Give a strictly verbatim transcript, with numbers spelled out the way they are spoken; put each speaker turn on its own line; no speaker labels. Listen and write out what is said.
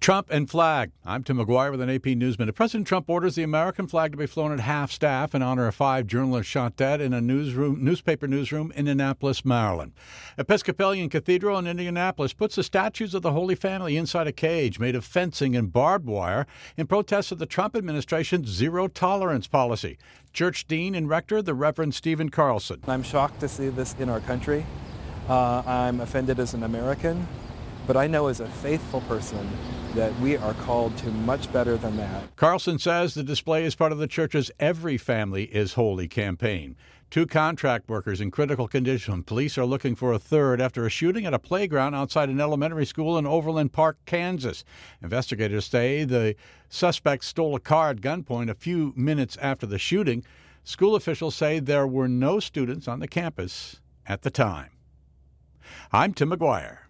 Trump and flag. I'm Tim McGuire with an A P News Minute. President Trump orders the American flag to be flown at half-staff in honor of five journalists shot dead in a newsroom, newspaper newsroom in Annapolis, Maryland. Episcopalian Cathedral in Indianapolis puts the statues of the Holy Family inside a cage made of fencing and barbed wire in protest of the Trump administration's zero-tolerance policy. Church Dean and Rector, the Reverend Stephen Carlson.
I'm shocked to see this in our country. Uh, I'm offended as an American, but I know as a faithful person that we are called to much better than that.
Carlson says the display is part of the church's Every Family is Holy campaign. Two contract workers in critical condition. Police are looking for a third after a shooting at a playground outside an elementary school in Overland Park, Kansas. Investigators say the suspect stole a car at gunpoint a few minutes after the shooting. School officials say there were no students on the campus at the time. I'm Tim McGuire.